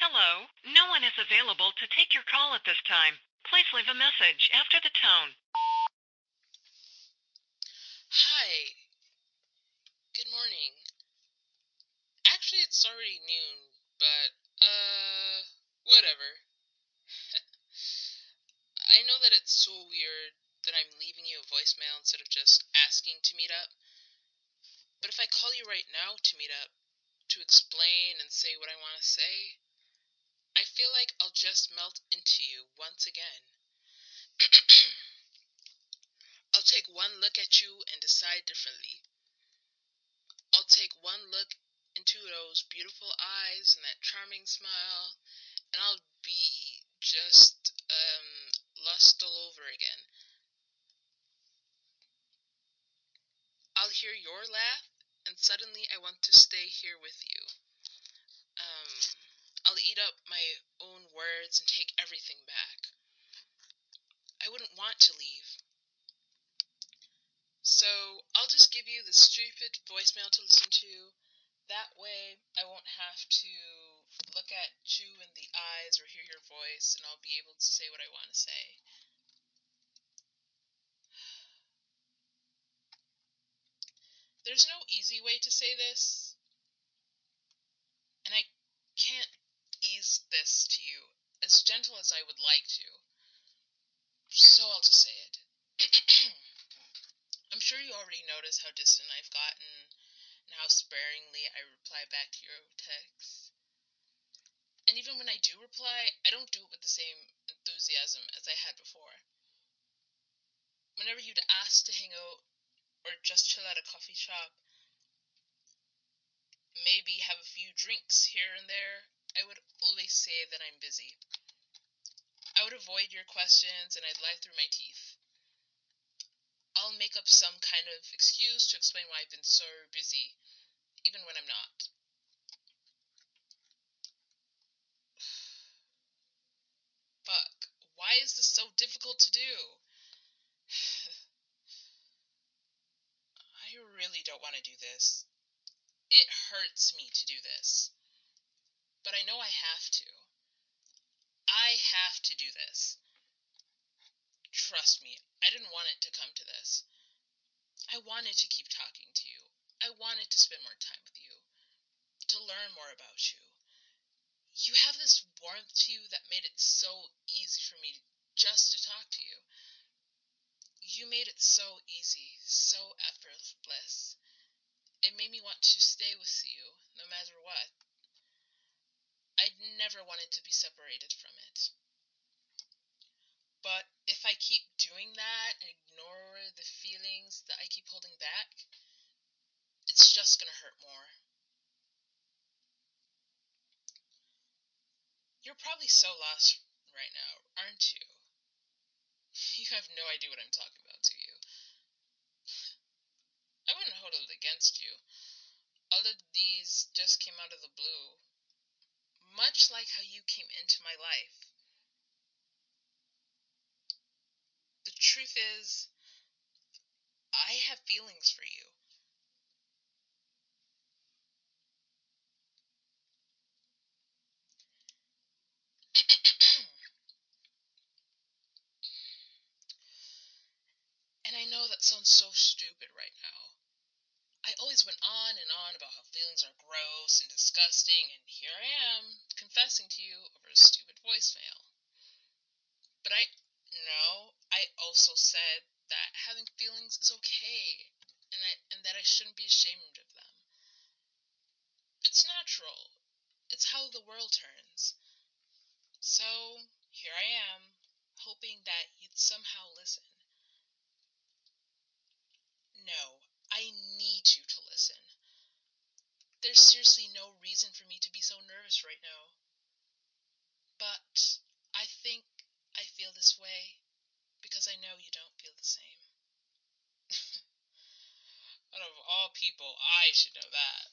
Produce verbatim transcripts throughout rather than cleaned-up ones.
Hello, no one is available to take your call at this time. Please leave a message after the tone. Hi, good morning. Actually, it's already noon, but, uh, whatever. I know that it's so weird that I'm leaving you a voicemail instead of just asking to meet up, but if I call you right now to meet up, to explain and say what I want to say, I feel like I'll just melt into you once again. I'll take one look at you and decide differently. I'll take one look into those beautiful eyes and that charming smile, and I'll be just um lust all over again. I'll hear your laugh, and suddenly I want to stay here with you. Um, I'll eat up my own words and take everything back. I wouldn't want to leave. So I'll just give you the stupid voicemail to listen to. That way I won't have to look at you in the eyes or hear your voice, and I'll be able to say what I want to say. There's no easy way to say this, and I can't ease this to you as gentle as I would like to, so I'll just say it. I'm sure you already noticed how distant I've gotten and how sparingly I reply back to your texts. And even when I do reply, I don't do it with the same enthusiasm as I had before. Whenever you'd ask to hang out or just chill at a coffee shop, maybe have a few drinks here and there, I would always say that I'm busy. I would avoid your questions and I'd lie through my teeth. I'll make up some kind of excuse to explain why I've been so busy, even when I'm not. Fuck, why is this so difficult to do? I really don't want to do this. It hurts me to do this. But I know I have to. I have to do this. Trust me, I didn't want it to come to this. I wanted to keep talking to you. I wanted to spend more time with you. To learn more about you. You have this warmth to you that made it so easy for me just to talk to you. You made it so easy, so effortless. It made me want to stay with you, no matter what. I'd never wanted to be separated from it. But if I keep doing that and ignore the feelings that I keep holding back, it's just gonna hurt more. You're probably so lost right now, aren't you? You have no idea what I'm talking about, do you? I wouldn't hold it against you. All of these just came out of the blue. Much like how you came into my life. The truth is, I have feelings for you. And I know that sounds so stupid right now. I always went on and on about how feelings are gross and disgusting, and here I am, confessing to you over a stupid voicemail. But I know I also said that having feelings is okay, and I and that I shouldn't be ashamed of them. It's natural. It's how the world turns. So, here I am, hoping that you'd somehow listen. No, I need you to listen. There's seriously no reason for me to be so nervous right now. But I think I feel this way because I know you don't feel the same. Out of all people, I should know that.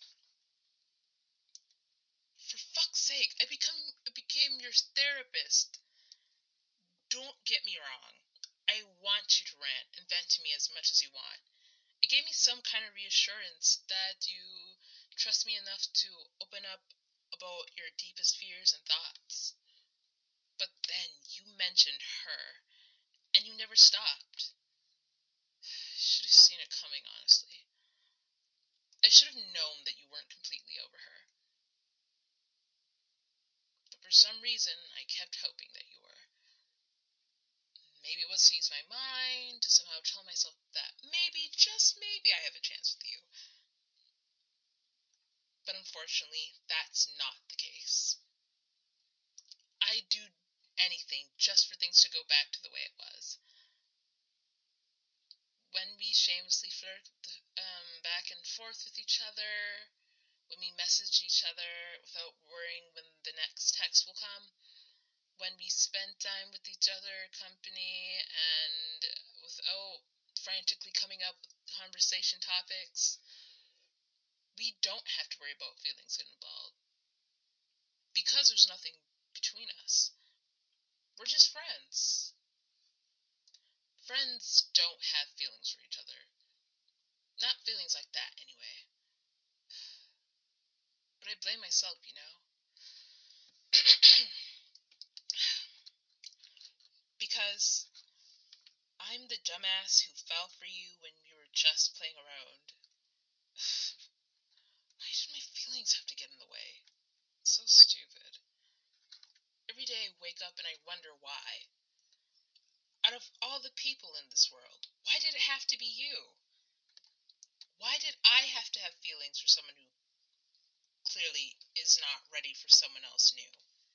For fuck's sake, I become I became your therapist. Don't get me wrong. I want you to rant and vent to me as much as you want. It gave me some kind of reassurance that you trust me enough to open up about your deepest fears and thoughts. mentioned her, and you never stopped. Should have seen it coming, honestly. I should have known that you weren't completely over her. But for some reason, I kept hoping that you were. Maybe it was to ease my mind, to somehow tell myself that maybe, just maybe, I have a chance with you. But unfortunately, that's not the case. I'd do anything just for things to go back to the way it was. When we shamelessly flirt um, back and forth with each other, when we message each other without worrying when the next text will come, when we spend time with each other, company, and without frantically coming up with conversation topics, we don't have to worry about feelings getting involved. Because there's nothing between us. We're just friends. Friends don't have feelings for each other. Not feelings like that, anyway. But I blame myself, you know? Because I'm the dumbass who fell for you when we were just playing around. Why did my feelings have to get in the way? It's so stupid. Every day I wake up and I wonder why. Out of all the people in this world, why did it have to be you? Why did I have to have feelings for someone who clearly is not ready for someone else new?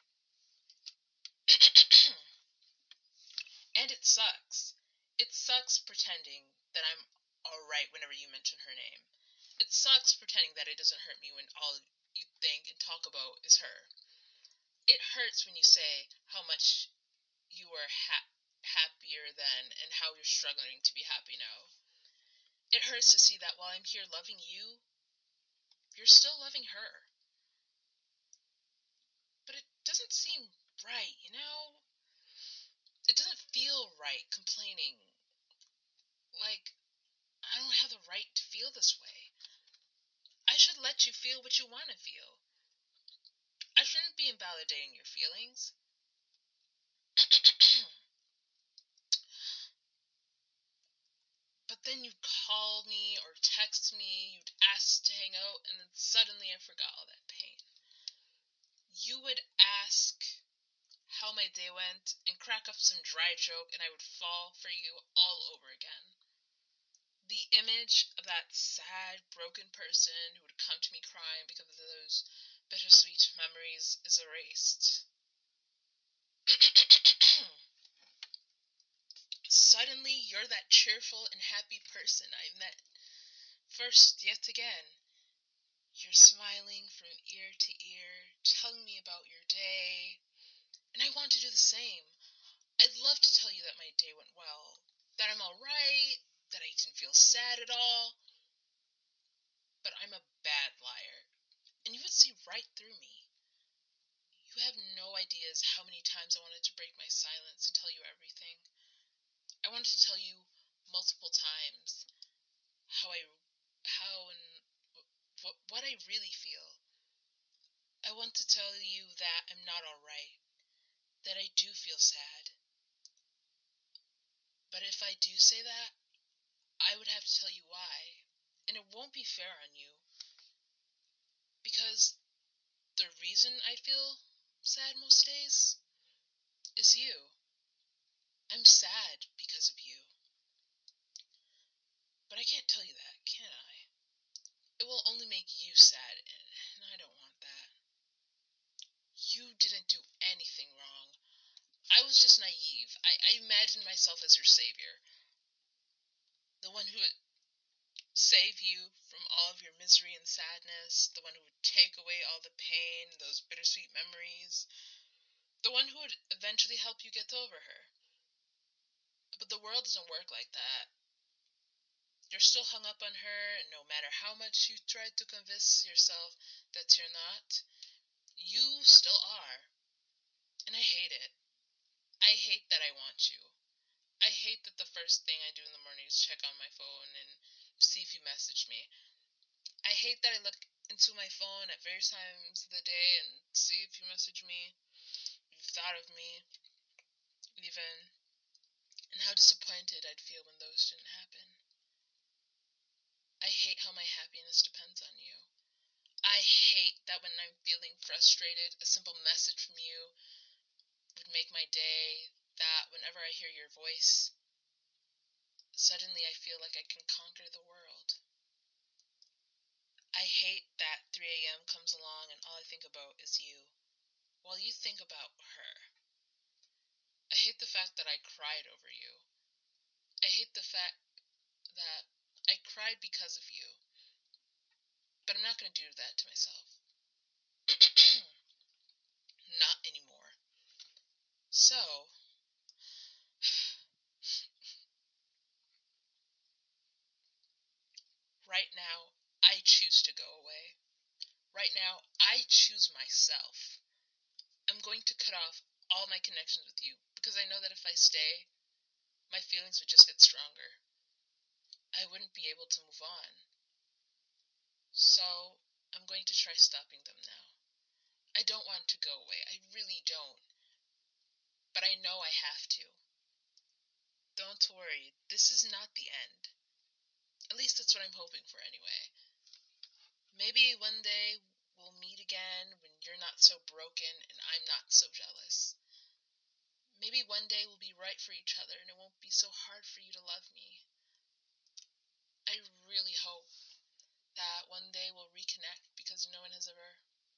And it sucks. It sucks pretending that I'm alright whenever you mention her name. It sucks pretending that it doesn't hurt me when all you think and talk about is her. It hurts when you say how much you were ha- happier then and how you're struggling to be happy now. It hurts to see that while I'm here loving you, you're still loving her. But it doesn't seem right, you know? It doesn't feel right complaining. Like, I don't have the right to feel this way. I should let you feel what you want to feel. I shouldn't be invalidating your feelings. But then you'd call me or text me, you'd ask to hang out, and then suddenly I forgot all that pain. You would ask how my day went and crack up some dry joke, and I would fall for you all over again. The image of that sad, broken person who would come to me crying because of those bittersweet memories is erased. Suddenly, you're that cheerful and happy person I met first yet again. You're smiling from ear to ear, telling me about your day, and I want to do the same. I'd love to tell you that my day went well, that I'm alright, that I didn't feel sad at all. But I'm a bad liar, and you would see right through me. You have no ideas how many times I wanted to break my silence and tell you everything. I wanted to tell you multiple times how I, how and what, what I really feel. I want to tell you that I'm not alright, that I do feel sad. But if I do say that, I would have to tell you why, and it won't be fair on you. Because the reason I feel sad most days is you. I'm sad because of you. But I can't tell you that, can I? It will only make you sad, and I don't want that. You didn't do anything wrong. I was just naive. I, I imagined myself as your savior. The one who would save you from all of your misery and sadness. The one who would take away all the pain, those bittersweet memories. The one who would eventually help you get over her. But the world doesn't work like that. You're still hung up on her, and no matter how much you tried to convince yourself that you're not, you still are. And I hate it. I hate that I want you. I hate that the first thing I do in the morning is check on my phone and see if you messaged me. I hate that I look into my phone at various times of the day and see if you message me, you've thought of me, even, and how disappointed I'd feel when those didn't happen. I hate how my happiness depends on you. I hate that when I'm feeling frustrated, a simple message from you would make my day, that whenever I hear your voice, suddenly I feel like I can conquer the world. I hate that three a.m. comes along and all I think about is you, while you think about her. I hate the fact that I cried over you. I hate the fact that I cried because of you. But I'm not going to do that to myself. Not anymore. So, right now, I choose to go away. Right now, I choose myself. I'm going to cut off all my connections with you because I know that if I stay, my feelings would just get stronger. I wouldn't be able to move on. So, I'm going to try stopping them now. I don't want to go away. I really don't. But I know I have to. Don't worry, this is not the end. At least that's what I'm hoping for anyway. Maybe one day we'll meet again when you're not so broken and I'm not so jealous. Maybe one day we'll be right for each other and it won't be so hard for you to love me. I really hope that one day we'll reconnect because no one has ever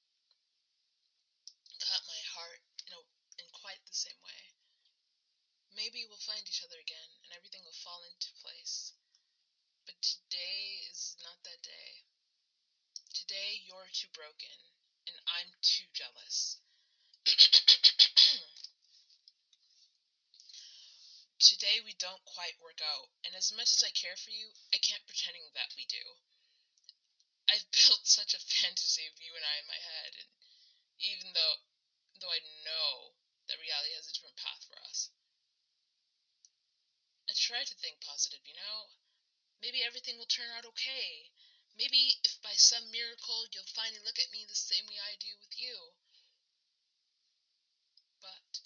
cut my heart in, a, in quite the same way. Maybe we'll find each other again and everything will fall into place. But today is not that day. Today you're too broken and I'm too jealous. Today we don't quite work out, and as much as I care for you, I can't pretending that we do. I've built such a fantasy of you and I in my head, and even though though I know that reality has a different path for us. I try to think positive, you know? Maybe everything will turn out okay. Maybe if by some miracle you'll finally look at me the same way I do with you. But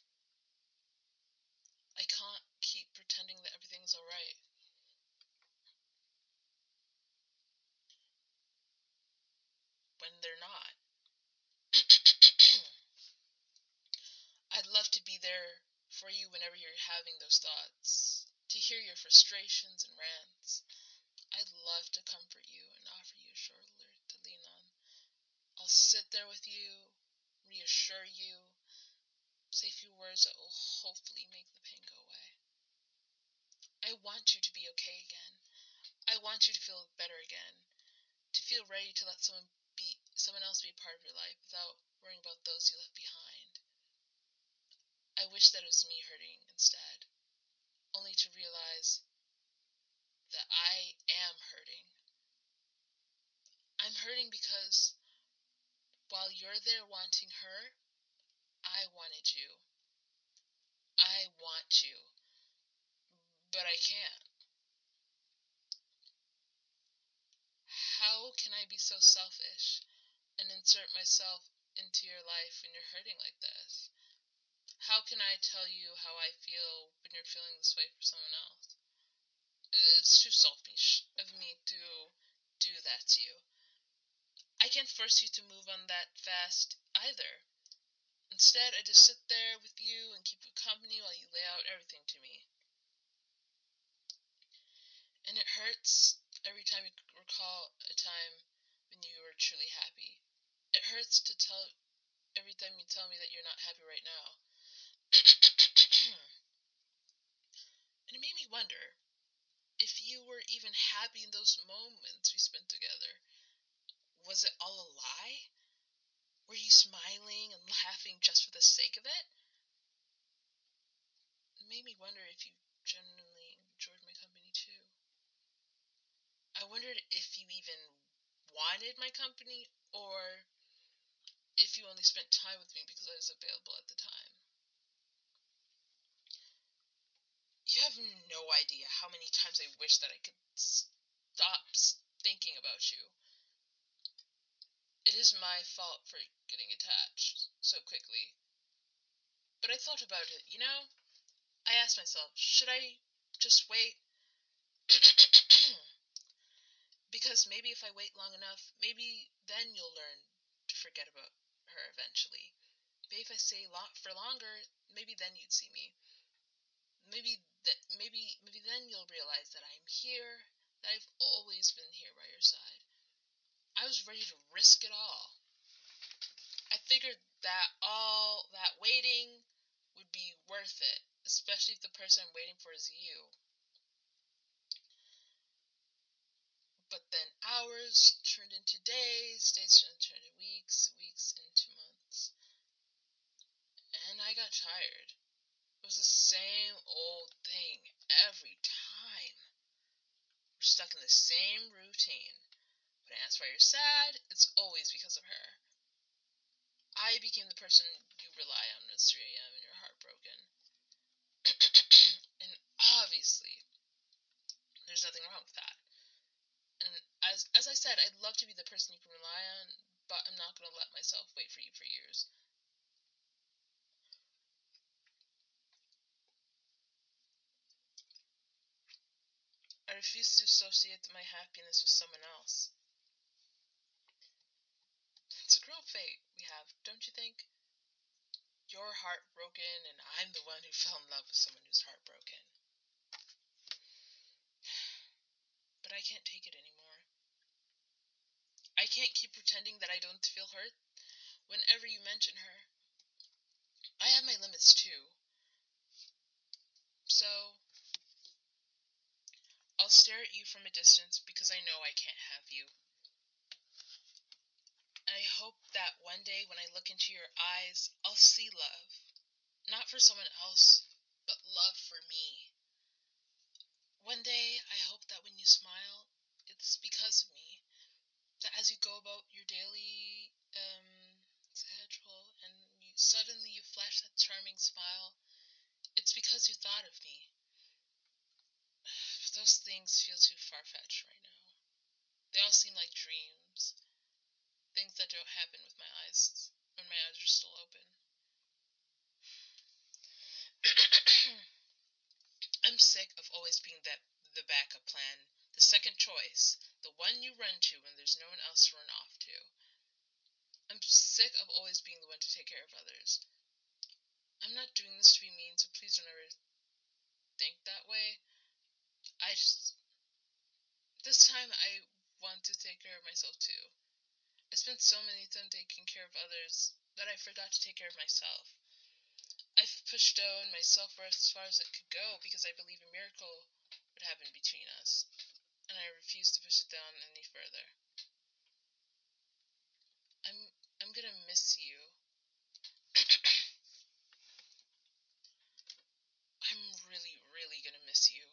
I can't keep pretending that everything's alright. When they're not. I'd love to be there for you whenever you're having those thoughts, to hear your frustrations and rants. I'd love to comfort you and offer you a shoulder to lean on. I'll sit there with you, reassure you, say a few words that will hopefully make the pain go away. I want you to be okay again. I want you to feel better again, to feel ready to let someone be someone else be a part of your life without worrying about those you left behind. I wish that it was me hurting instead, only to realize that I am hurting. I'm hurting because while you're there wanting her, I wanted you. I want you, but I can't. How can I be so selfish and insert myself into your life when you're hurting like this? How can I tell you how I feel when you're feeling this way for someone else? It's too selfish of me to do that to you. I can't force you to move on that fast either. Instead, I just sit there with you and keep you company while you lay out everything to me. And it hurts every time you recall a time when you were truly happy. It hurts to tell every time you tell me that you're not happy right now. And it made me wonder if you were even happy in those moments we spent together. Was it all a lie? Were you smiling and laughing just for the sake of it? It made me wonder if you genuinely enjoyed my company too. I wondered if you even wanted my company, or if you only spent time with me because I was available at the time. You have no idea how many times I wish that I could stop thinking about you. It is my fault for getting attached so quickly. But I thought about it, you know? I asked myself, should I just wait? Because maybe if I wait long enough, maybe then you'll learn to forget about her eventually. Maybe if I stay lo- for longer, maybe then you'd see me. Maybe that maybe maybe then you'll realize that I'm here, that I've always been here by your side. I was ready to risk it all. I figured that all that waiting would be worth it, especially if the person I'm waiting for is you. But then hours turned into days, days turned into weeks, weeks into months. And I got tired. It was the same old thing every time. We're stuck in the same routine. When I ask why you're sad, it's always because of her. I became the person you rely on when it's three a.m. and you're heartbroken. And obviously, there's nothing wrong with that. And as as I said, I'd love to be the person you can rely on, but I'm not going to let myself wait for you for years. I refuse to associate my happiness with someone else. It's a cruel fate we have, don't you think? You're heartbroken, and I'm the one who fell in love with someone who's heartbroken. But I can't take it anymore. I can't keep pretending that I don't feel hurt whenever you mention her. I have my limits too. So, I'll stare at you from a distance because I know I can't have you. I hope that one day when I look into your eyes, I'll see love. Not for someone else, but love for me. One day, I hope that when you smile, it's because of me. That as you go about your daily um, schedule and you, suddenly you flash that charming smile, it's because you thought of me. Those things feel too far-fetched right now. They all seem like dreams. Things that don't happen with my eyes, when my eyes are still open. I'm sick of always being that the backup plan, the second choice, the one you run to when there's no one else to run off to. I'm sick of always being the one to take care of others. I'm not doing this to be mean, so please don't ever think that way. I just... This time I want to take care of myself too. I spent so many times taking care of others that I forgot to take care of myself. I've pushed down my self-worth as far as it could go because I believe a miracle would happen between us, and I refuse to push it down any further. I'm I'm gonna miss you. I'm really, really gonna miss you.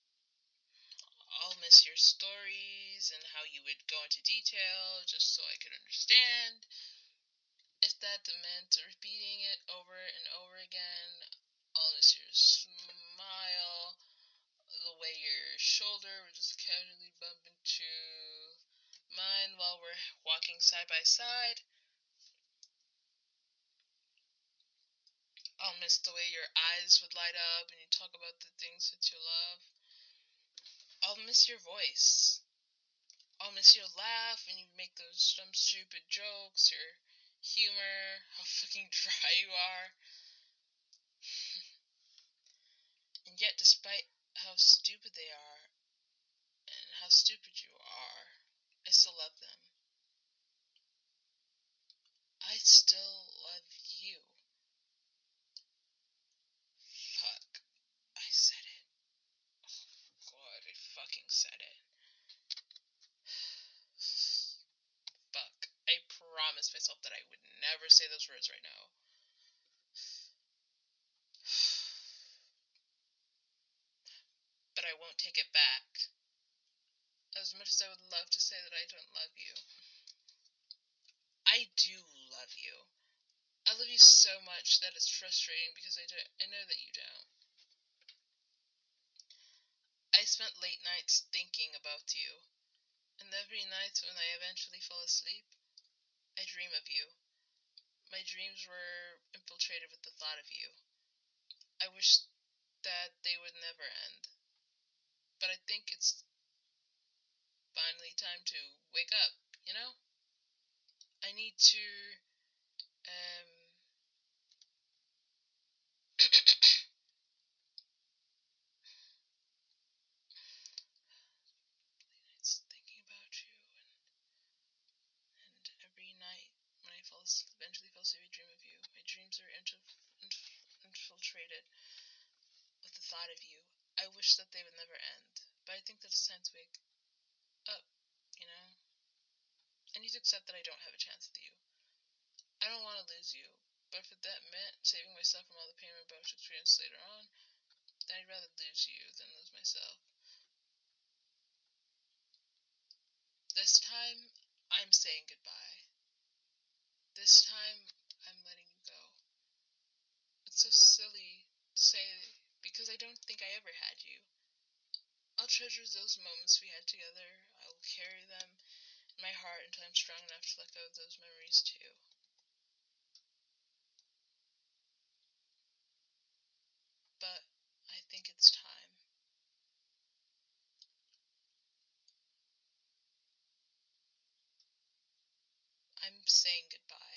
I'll miss your stories and how you would go into detail just so I could understand. If that meant repeating it over and over again, I'll miss your smile, the way your shoulder would just casually bump into mine while we're walking side by side. I'll miss the way your eyes would light up and you talk about the things that you love. I'll miss your voice. I'll miss your laugh when you make those dumb stupid jokes, your humor, how fucking dry you are. And yet, despite how stupid they are, and how stupid you are, I still love them. I still love you. Fuck. I said it. Oh, God, I fucking said it. Fuck. I promised myself that I would never say those words right now. But I won't take it back. As much as I would love to say that I don't love you, I do love you. I love you so much that it's frustrating because I don't, I know that you don't. I spent late nights thinking about you, and every night when I eventually fall asleep, I dream of you. My dreams were infiltrated with the thought of you. I wish that they would never end. But I think it's finally time to wake up, you know? I need to, um... it's thinking about you, and, and every night when I fall asleep, eventually fall asleep, I dream of you. My dreams are inf- inf- infiltrated with the thought of you. I wish that they would never end, but I think that it's time to wake up, you know? I need to accept that I don't have a chance with you. I don't want to lose you, but if that meant saving myself from all the pain I'm about to experience later on, then I'd rather lose you than lose myself. This time, I'm saying goodbye. This time, I'm letting you go. It's so silly to say because I don't think I ever had you. I'll treasure those moments we had together. I will carry them in my heart until I'm strong enough to let go of those memories too. But I think it's time. I'm saying goodbye.